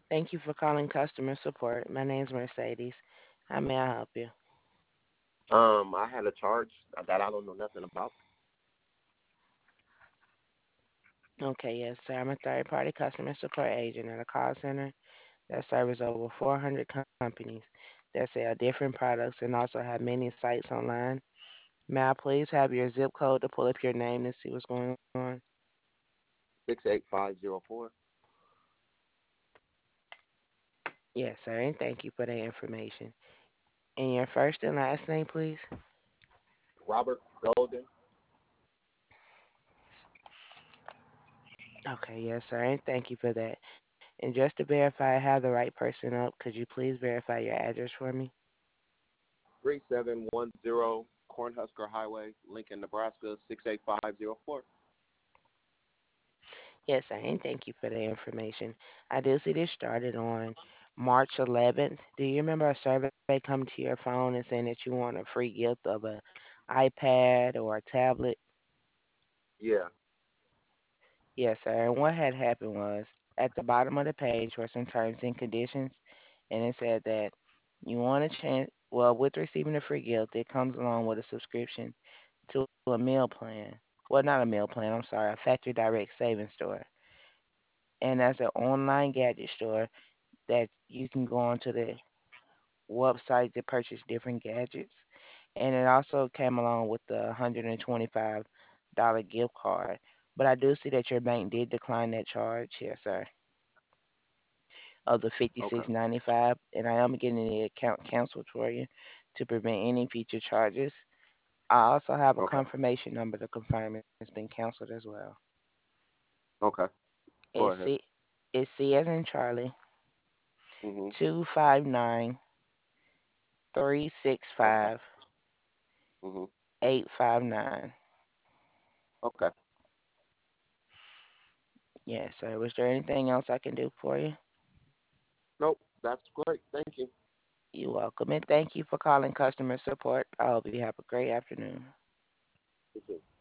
Thank you for calling customer support. My name's Mercedes. How may I help you? I had a charge that I don't know nothing about. Okay, yes, sir. I'm a third-party customer support agent at a call center that serves over 400 companies that sell different products and also have many sites online. May I please have your zip code to pull up your name and see what's going on? 68504. Yes, sir, and thank you for that information. And your first and last name, please? Robert Golden. Okay, yes, sir, and thank you for that. And just to verify I have the right person up, could you please verify your address for me? 3710 Cornhusker Highway, Lincoln, Nebraska 68504. Yes, sir, and thank you for the information. I do see this started on March 11th. Do you remember a survey coming to your phone and saying that you want a free gift of a iPad or a tablet? Yeah. Yes, sir. And what had happened was at the bottom of the page were some terms and conditions, and it said that you want a chance. Well, with receiving a free gift, it comes along with a subscription to a meal plan. Well, not a meal plan. I'm sorry, a factory direct savings store, and that's an online gadget store that you can go onto the website to purchase different gadgets. And it also came along with the $125 gift card. But I do see that your bank did decline that charge, yes, sir, of the fifty Okay. six ninety five, and I am getting the account canceled for you to prevent any future charges. I also have a Okay. confirmation number to confirm it's been canceled as well. Okay. Go It's ahead. C, it's C as in Charlie, Mhm. 259 365 Okay. Mhm. 859. Okay. Yes, sir. Was there anything else I can do for you? Nope. That's great. Thank you. You're welcome. And thank you for calling customer support. I hope you have a great afternoon. You too.